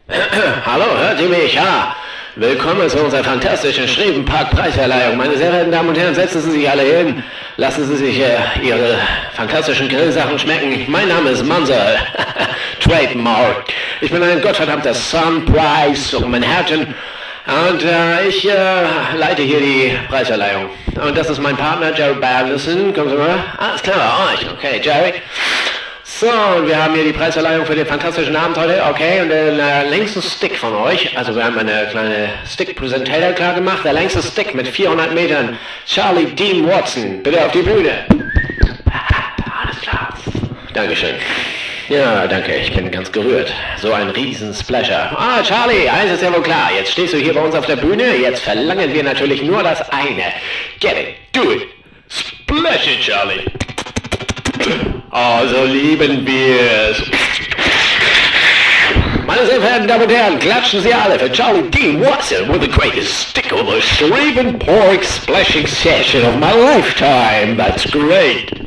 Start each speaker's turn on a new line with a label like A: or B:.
A: Hallo, hört ihr mich? Ja. Willkommen zu unserer fantastischen Schrevenpark-Preisverleihung. Meine sehr verehrten Damen und Herren, setzen Sie sich alle hin. Lassen Sie sich Ihre fantastischen Grillsachen schmecken. Mein Name ist Mansell. Trademark. Ich bin ein gottverdammter Sunprice und Manhattan. Und ich leite hier die Preisverleihung. Und das ist mein Partner, Jerry Bavison. Kommen Sie mal. Alles klar bei euch. Okay, Jerry. So, und wir haben hier die Preisverleihung für den fantastischen Abend heute. Okay, und den längsten Stick von euch. Also wir haben eine kleine Stick-Presentator klar gemacht. Der längste Stick mit 400 Metern. Charlie Dean Watson. Bitte auf die Bühne. Alles klar. Dankeschön. Ja, danke, ich bin ganz gerührt. So ein Riesen-Splasher. Ah, Charlie, eins ist ja wohl klar. Jetzt stehst du hier bei uns auf der Bühne. Jetzt verlangen wir natürlich nur das eine. Get it, do it. Splash it, Charlie. Oh, so lieben wir's. Meine sehr verehrten Damen und Herren, klatschen Sie alle für Charlie Dean Watson with the greatest stick of the Shrevenpark splashing session of my lifetime. That's great.